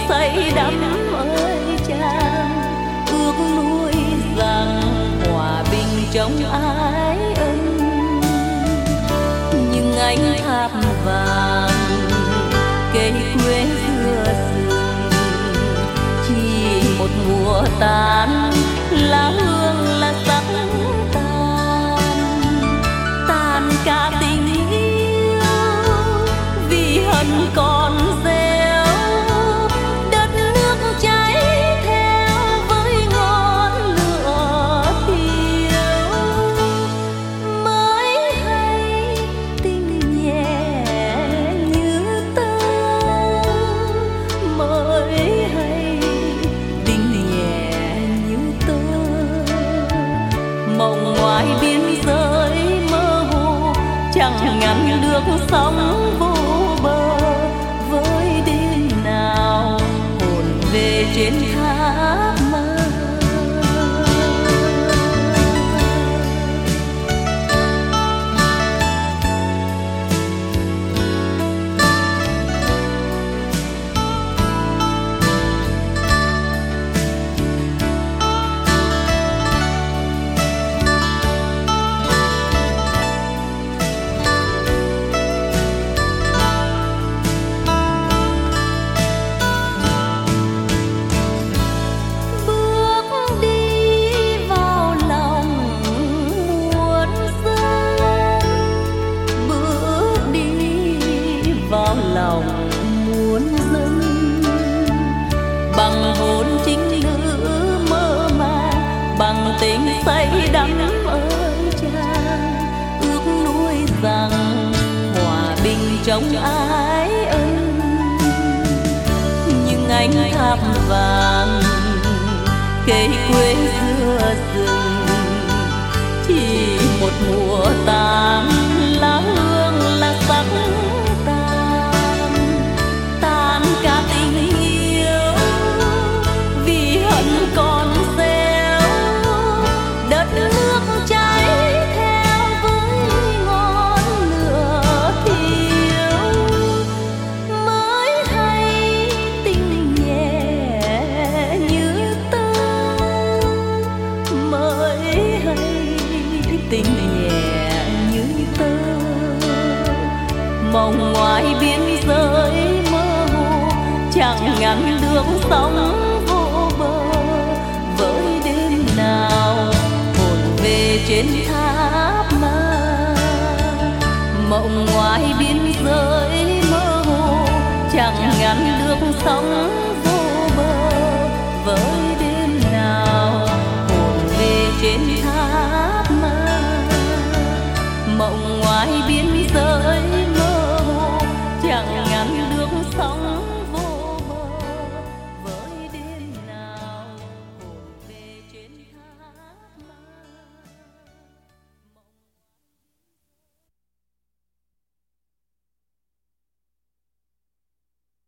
say đắm ơi chàng, ước nuối rằng hòa bình trong ái ân. Nhưng anh tháp vàng cây quê xưa rừng, chỉ một mùa tàn lá hương là sắc tàn cả tình yêu vì hận còn gieo, đất nước cháy theo với ngọn lửa thiêu. Mới hay tình nhẹ như tơ, mới hay tình nhẹ như tơ, mộng ngoài biên giới mơ hồ chẳng ngăn được sóng vô bờ. Với đêm nào hồn về trên tháp mơ, lòng muốn dâng bằng hồn chính nữ mơ màng, bằng tình say đắm ơi chàng, ước nuối rằng hòa bình trong ái ân. Nhưng anh tháp vàng cây quê xưa rừng, chỉ một mùa tàn lá hương là sắc cả tình yêu vì hận còn gieo, đất nước cháy theo với ngọn lửa thiêu. Mới hay tình nhẹ như tơ, mới hay tình nhẹ như tơ, mộng ngoài biên giới chẳng ngăn được sóng vô bờ. Với đêm nào hồn về trên tháp mơ, mộng ngoài biên giới mơ hồ chẳng ngăn được sóng vô bờ. Với đêm nào hồn về trên tháp mơ, mộng ngoài biên giới mơ hồ chẳng ngăn được sóng